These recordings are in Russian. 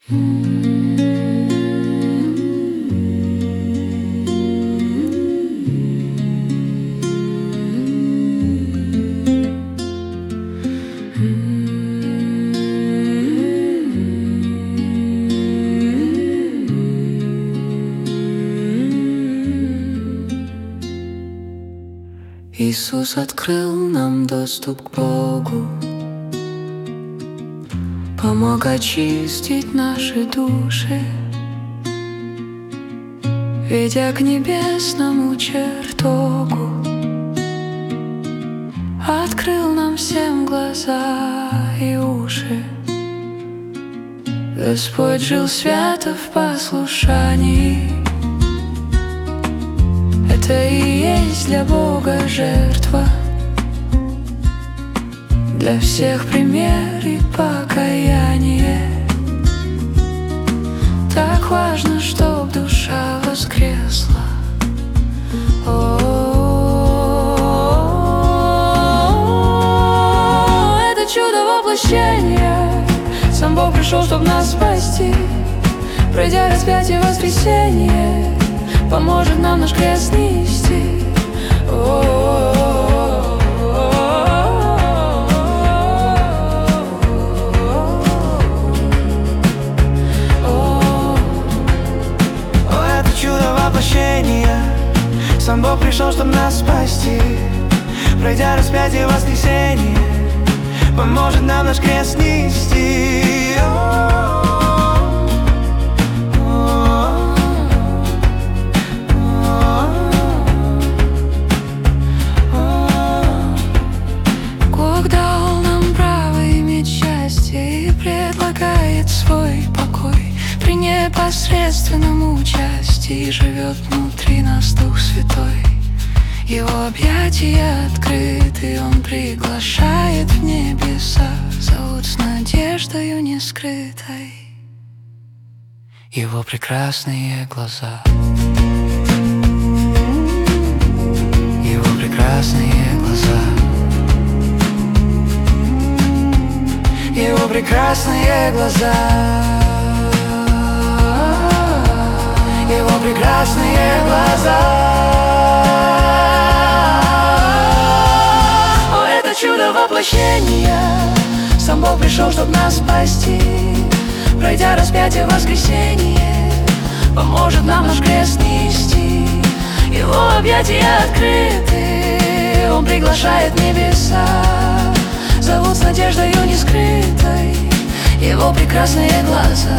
Иисус открыл нам доступ к Богу, помог очистить наши души, ведя к небесному чертогу. Открыл нам всем глаза и уши. Господь жил свято в послушании. Это и есть для Бога жертва, для всех пример и покаяние. Так важно, чтоб душа воскресла. Это чудо воплощения. Сам Бог пришел, чтоб нас спасти, пройдя распятие воскресение, поможет нам наш крест нести. Это чудо воплощения. Сам Бог пришел, чтоб нас спасти, пройдя распятие воскресение, поможет нам наш крест нести. Свой покой при непосредственном участии живет внутри нас Дух Святой. Его объятия открыты, Он приглашает в небеса, зовут с надеждою нескрытой. Его прекрасные глаза, Его прекрасные глаза, Его прекрасные глаза, Его прекрасные глаза. О, это чудо воплощения. Сам Бог пришел, чтоб нас спасти, пройдя распятие воскресение, поможет нам наш крест нести. Его объятия открыты, Он приглашает в небеса, зовут с надеждою нескрытой. Его прекрасные глаза,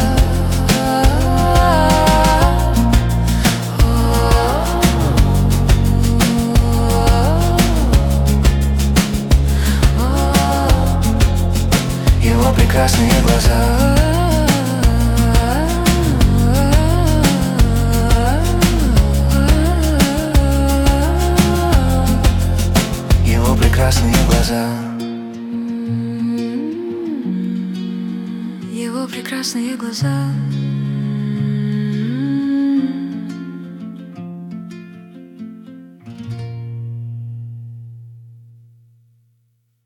Его прекрасные глаза, Его прекрасные глаза, Его прекрасные глаза.